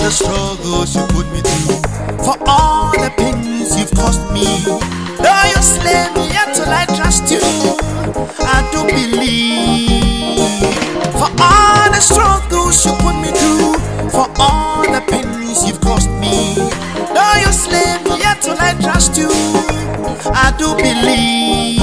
the struggles you put me through, for all the pains you've cost me. Though you slay me, yet till I trust you, I do believe. For all the struggles you put me through, for all the pains you've cost me. Though you slay me, yet till I trust you, I do believe.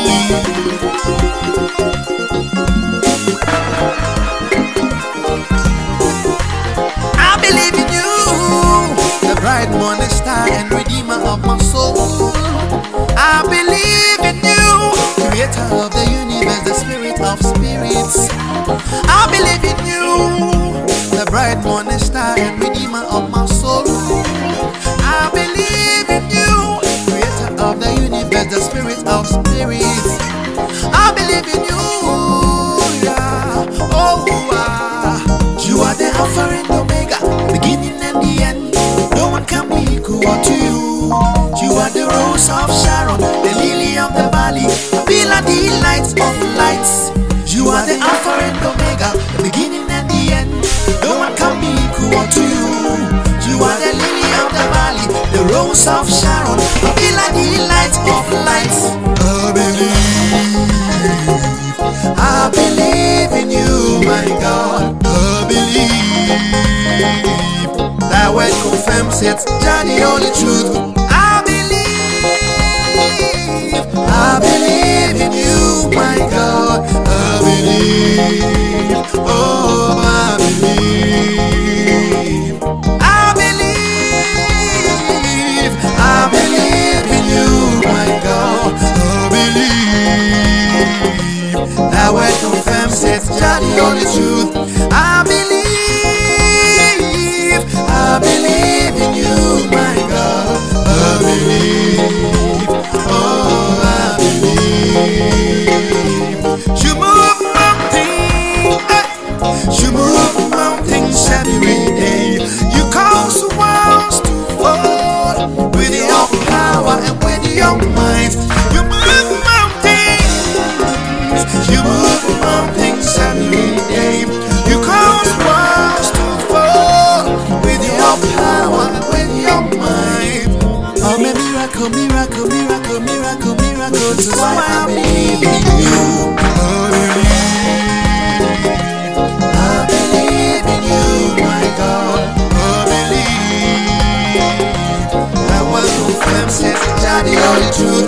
I believe in you, the bright morning star and redeemer of my soul. I believe in you, creator of the universe, the spirit of spirits. I believe in you, the bright morning star and redeemer of my soul. I believe in you, creator of the universe, the spirit of spirits. I believe in you, yeah. Oh, you are the Alpha and Omega, beginning and the end. No one can be equal to you. You are the rose of Sharon, the lily of the valley, Bila, the lights of lights. You are the Alpha and Omega, the beginning and the end. No one can be equal to you. You are the lily of the valley, the rose of Sharon, Bila, the lights of lights. I believe in you, my God. I believe that word confirms it, just the only truth. I believe in you, my God. I believe, oh, I believe. I believe in you, my God. I believe that word confirms it, just the only truth. I believe in you, my God. I believe, oh, I believe. You move mountains, you move mountains every day. You cause walls to fall with your power and with your might. You move mountains, you move mountains every day. You cause walls to fall with your power and with your might. I'm a miracle, miracle, miracle, miracle, miracle. That's why I believe in you. I believe in you, my God. I believe that what confirms it, just the only truth.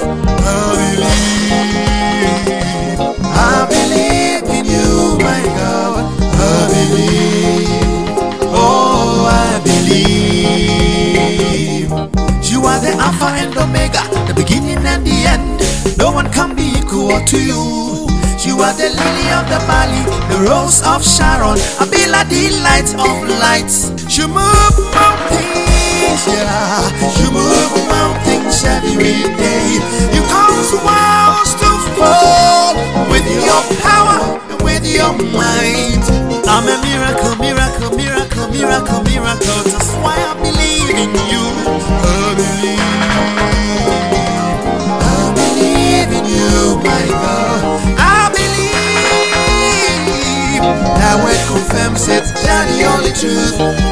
I believe in you, my God. I believe, oh, I believe. You are the Alpha and Omega, the beginning and the end. No one can be equal to you. You are the lily of the valley, the rose of Sharon, Bila, the light of lights. You move mountains, yeah. You move mountains every day. You cause walls to fall with your power and with your might. I'm a miracle, miracle, miracle, miracle, miracle. That's why I believe in you. I believe in you, my God. I believe that word confirms it, just the only truth.